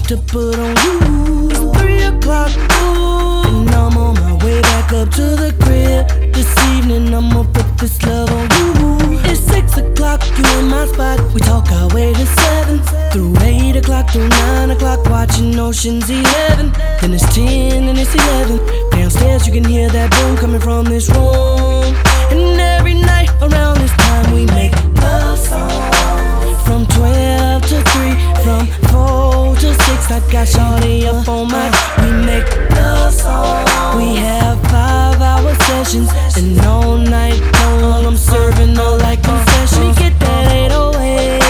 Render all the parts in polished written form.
to put on you. It's 3 o'clock, ooh, and I'm on my way back up to the crib. This evening I'ma put this love on you. It's 6 o'clock, you in my spot. We talk our way to 7, through 8 o'clock, through 9 o'clock, watching Ocean's 11. Then it's 10 and it's 11. Downstairs you can hear that boom coming from this room. And every night around this time we make love songs. From 12 to 3, from 4 to 6, I got shorty up on my. We make love songs. We have 5-hour sessions, and all night long I'm serving her like concessions. We get that 808,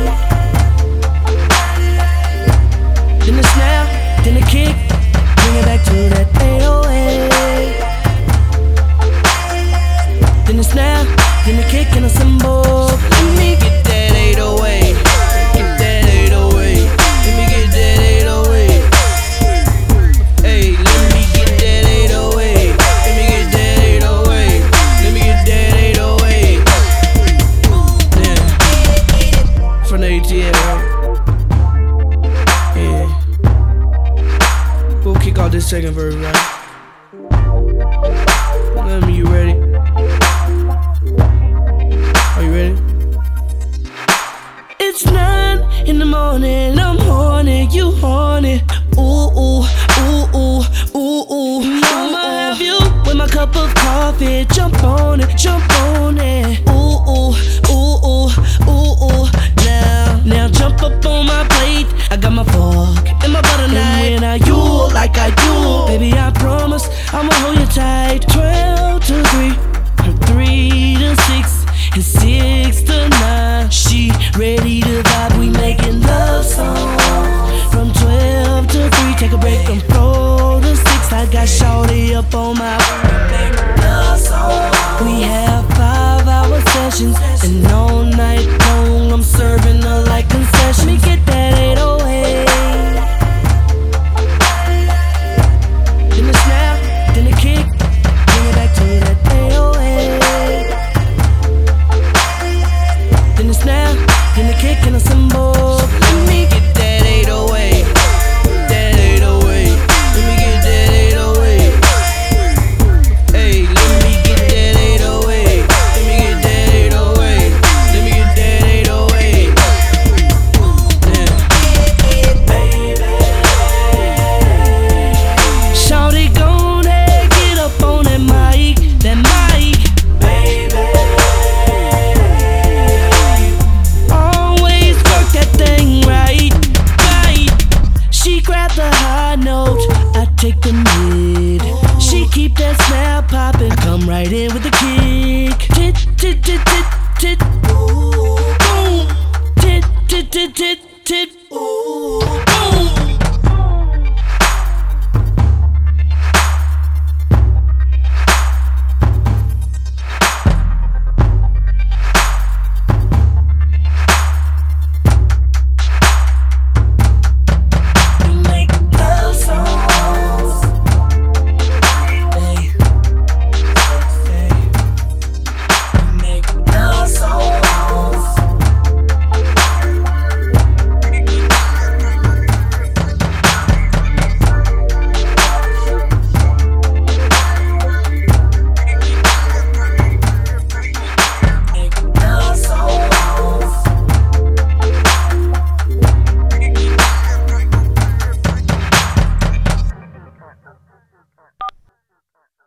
then the snap, then the kick, bring it back to that 808. Then the snap, then the kick and a cymbal. Let me get that 808. Get that 808. Let me get that 808. Hey, let me get that 808. Let me get that 808. Let me get that 808. Yeah. From the ATL, right? Yeah. We'll kick off this second verse, right? Let me, you ready? Are you ready? It's 9 in the morning, I'm horny, you horny. Ooh, ooh, ooh, ooh, ooh, ooh. I'ma have you with my cup of coffee. Jump on it, jump on it. Ooh, ooh, ooh, ooh, ooh, ooh. Now jump up on my plate. I got my fork and my butter knife. And when I you like I do, baby, I promise I'ma hold you tight. 12 to 3, from 3 to 6, and 6 to 9. She ready to vibe, we making love songs. From 12 to 3, take a break from 4 to 6. I got shorty up on my. We make love songs. We have 5-hour sessions, and all night long I'm serving